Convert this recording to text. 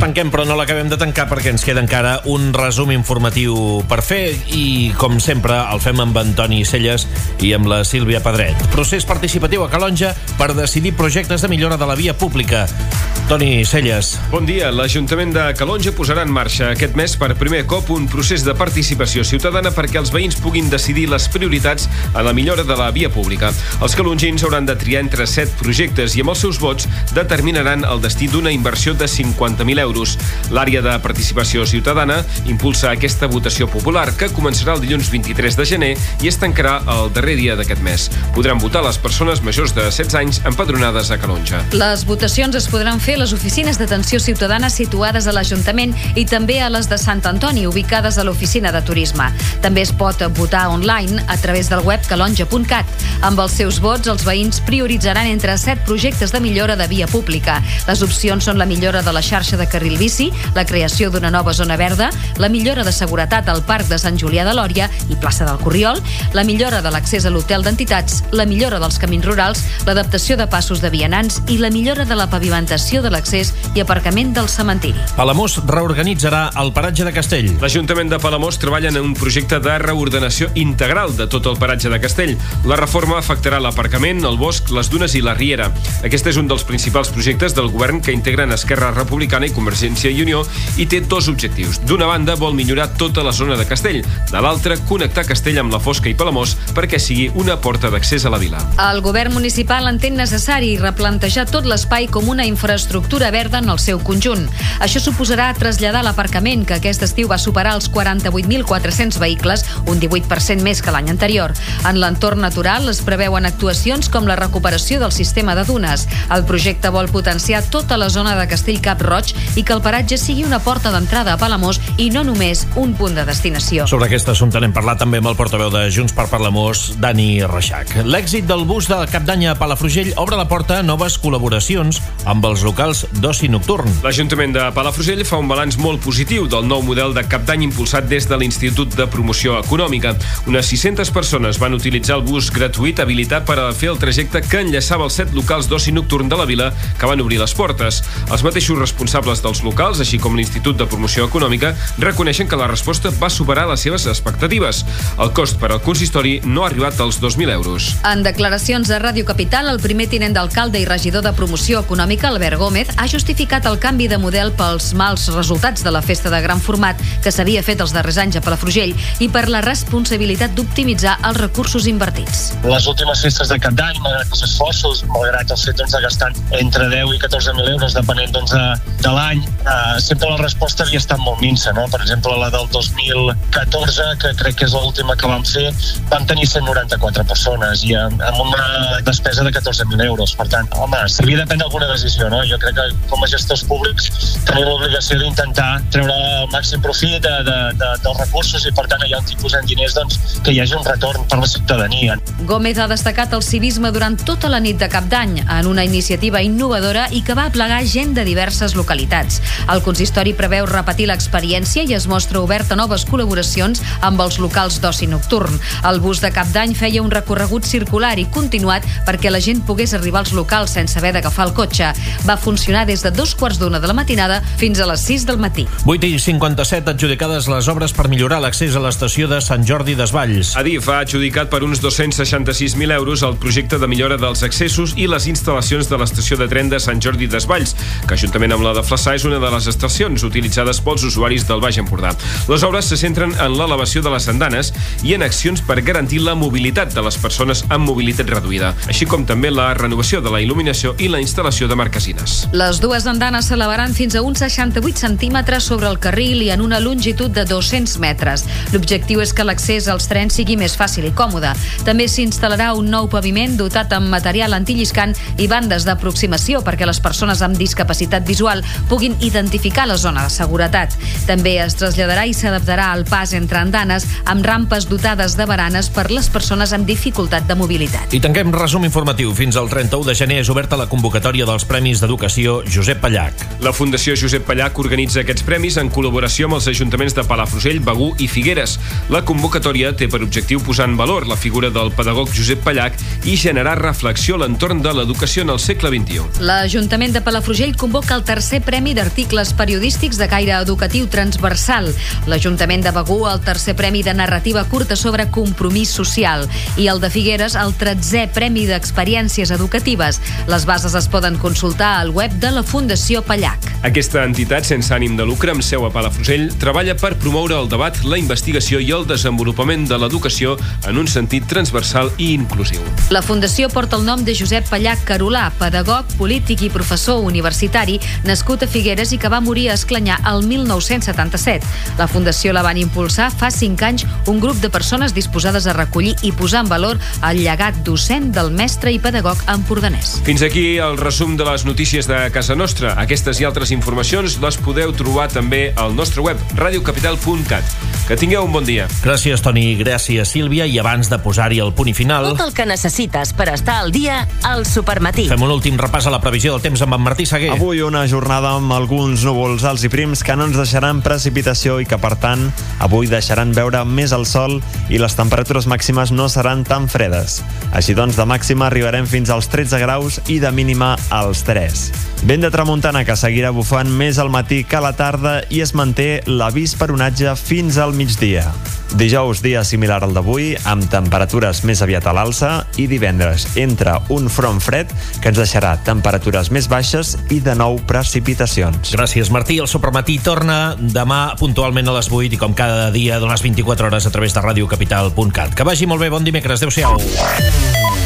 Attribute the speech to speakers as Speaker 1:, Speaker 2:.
Speaker 1: tanquem, però no l'acabem de tancar perquè ens queda encara un resum informatiu per fer i, com sempre, el fem amb Antoni Celles i amb la Sílvia Pedret. Procés participatiu a Calonge per decidir projectes de millora de la via pública. Toni Celles.
Speaker 2: Bon dia. L'Ajuntament de Calonge posarà en marxa aquest mes per primer cop un procés de participació ciutadana perquè els veïns puguin decidir les prioritats a la millora de la via pública. Els calongins hauran de triar entre 7 projectes i amb els seus vots determinaran el destí d'una inversió de 50.000 euros. L'àrea de participació ciutadana impulsa aquesta votació popular que començarà el dilluns 23 de gener i es tancarà el darrer dia d'aquest mes. Podran votar les persones majors de 16 anys empadronades a Calonge.
Speaker 3: Les votacions es podran fer a les oficines d'atenció ciutadana situades a l'Ajuntament i també a les de Sant Antoni, ubicades a l'oficina de turisme. També es pot votar online a través del web calonge.cat. Amb els seus vots, els veïns prioritzaran entre 7 projectes de millora de via pública. Les opcions són la millora de la xarxa de carril bici, la creació d'una nova zona verda, la millora de seguretat al Parc de Sant Julià de Lòria i plaça del Corriol, la millora de l'accés a l'hotel d'entitats, la millora dels camins rurals, l'adaptació de passos de vianants i la millora de la pavimentació de l'accés i aparcament del cementiri.
Speaker 1: Palamós reorganitzarà el paratge de Castell.
Speaker 2: L'Ajuntament de Palamós treballa en un projecte de reordenació integral de tot el paratge de Castell. La reforma afectarà l'aparcament, el bosc, les dunes i la riera. Aquest és un dels principals projectes del govern que integren Esquerra Republicana i Convergència i Unió i té 2 objectius. D'una banda, vol millorar tota la zona de Castell. De l'altra, connectar Castell amb la Fosca i Palamós perquè sigui una porta d'accés a la vila.
Speaker 3: El govern municipal entén necessari replantejar tot l'espai com una infraestructura verda en el seu conjunt. Això suposarà traslladar l'aparcament, que aquest estiu va superar els 48.400 vehicles, un 18% més que l'any anterior. En l'entorn natural es preveuen actuacions com la recuperació del sistema de dunes. El projecte vol potenciar tota la zona de Castell-Cap-roig i que el paratge sigui una porta d'entrada a Palamós i no només un punt de destinació.
Speaker 1: Sobre aquest assumpte n'hem parlat també amb el portaveu de Junts per Palamós, Dani Reixac. L'èxit del bus de Cap d'Any a Palafrugell obre la porta a noves col·laboracions amb els locals d'oci nocturn.
Speaker 2: L'Ajuntament de Palafrugell fa un balanç molt positiu del nou model de Cap d'Any impulsat des de l'Institut de Promoció Econòmica. Unes 600 persones van utilitzar el bus gratuït habilitat per a fer el trajecte que enllaçava els 7 locals d'oci nocturn de la vila que van obrir les portes. Els mateixos responsables dels locals, així com l'Institut de Promoció Econòmica, reconeixen que la resposta va superar les seves expectatives. El cost per al consistori no ha arribat als 2.000 euros.
Speaker 3: En declaracions a Ràdio Capital, el primer tinent d'alcalde i regidor de Promoció Econòmica, Albert Gómez, ha justificat el canvi de model pels mals resultats de la festa de gran format que s'havia fet els darrers anys a Palafrugell i per la responsabilitat d'optimitzar els recursos invertits.
Speaker 4: Les últimes festes de Cap d'Any, malgrat els esforços, malgrat el fet de gastar entre 10 i 14.000 euros, depenent de l'any, sempre la resposta havia estat molt minsa, no? Per exemple, la del 2014, que crec que és l'última que vam fer, vam tenir 194 persones i amb una despesa de 14.000 euros. Per tant, home, s'havia de prendre alguna decisió, no? Jo crec que com a gestors públics tenim l'obligació d'intentar treure el màxim profit dels recursos i, per tant, allà on hi posem diners, que hi hagi un retorn per la ciutadania.
Speaker 3: Gómez ha destacat el civisme durant tota la nit de Cap d'Any en una iniciativa innovadora i que va aplegar gent de diverses localitats. El consistori preveu repetir l'experiència i es mostra obert a noves col·laboracions amb els locals d'oci nocturn. El bus de Cap d'Any feia un recorregut circular i continuat perquè la gent pogués arribar als locals sense haver d'agafar el cotxe. Va funcionar des de 2:15 de la matinada fins a les 6 del matí.
Speaker 1: 8:57 adjudicades les obres per millorar l'accés a l'estació de Sant Jordi Desvalls.
Speaker 2: Adif ha adjudicat per uns 266.000 euros el projecte de millora dels accessos i les instal·lacions de l'estació de tren de Sant Jordi Desvalls, que juntament amb la de Flaçà és una de les estacions utilitzades pels usuaris del Baix Empordà. Les obres se centren en l'elevació de les andanes i en accions per garantir la mobilitat de les persones amb mobilitat reduïda, així com també la renovació de la il·luminació i la instal·lació de marquesines.
Speaker 3: Les dues andanes s'elevaran fins a uns 68 centímetres sobre el carril i en una longitud de 200 metres. L'objectiu és que l'accés als trens sigui més fàcil i còmode. També s'instal·larà un nou paviment dotat amb material antilliscant i bandes d'aproximació perquè les persones amb discapacitat visual puguin identificar la zona de seguretat. També es traslladarà i s'adaptarà al pas entre andanes amb rampes dotades de baranes per les persones amb dificultat de mobilitat.
Speaker 1: I tanquem resum informatiu. Fins al 31 de gener és oberta la convocatòria dels Premis d'Educació Josep Pallach.
Speaker 2: La Fundació Josep Pallach organitza aquests premis en col·laboració amb els ajuntaments de Palafrugell, Begur i Figueres. La convocatòria té per objectiu posar en valor la figura del pedagog Josep Pallach i generar reflexió a l'entorn de l'educació en el segle XXI.
Speaker 3: L'Ajuntament de Palafrugell convoca el tercer Premi d'articles periodístics de caire educatiu transversal. L'Ajuntament de Begur, el tercer premi de narrativa curta sobre compromís social, i el de Figueres, el 13è premi d'experiències educatives. Les bases es poden consultar al web de la Fundació Pallac.
Speaker 2: Aquesta entitat sense ànim de lucre, amb seu a Palafrugell, treballa per promoure el debat, la investigació i el desenvolupament de l'educació en un sentit transversal i inclusiu.
Speaker 3: La Fundació porta el nom de Josep Pallac Carolà, pedagog, polític i professor universitari, nascut a Figueres i que va morir a Esclanyà el 1977. La Fundació la van impulsar fa 5 anys un grup de persones disposades a recollir i posar en valor el llegat docent del mestre i pedagog empordanès.
Speaker 2: Fins aquí el resum de les notícies de casa nostra. Aquestes i altres informacions les podeu trobar també al nostre web, radiocapital.cat. Que tingueu un bon dia.
Speaker 1: Gràcies, Toni. Gràcies, Sílvia. I abans de posar-hi el punt i final...
Speaker 5: Tot el que necessites per estar al dia al Supermatí.
Speaker 1: Fem un últim repàs a la previsió del temps amb en Martí Seguer.
Speaker 6: Avui una jornada amb alguns núvols alts i prims que no ens deixaran precipitació i que, per tant, avui deixaran veure més el sol i les temperatures màximes no seran tan fredes. Així doncs, de màxima arribarem fins als 13 graus i de mínima als 3. Vent de tramuntana que seguirà bufant més al matí que a la tarda i es manté l'avís per onatge fins al migdia. Dijous, dia similar al d'avui, amb temperatures més aviat a l'alça, i divendres entra un front fred que ens deixarà temperatures més baixes i de nou precipitacions.
Speaker 1: Gràcies, Martí. El Supermatí torna demà puntualment a les 8 i com cada dia de les 24 hores a través de radiocapital.cat. Que vagi molt bé, bon dimecres. Adéu-siau.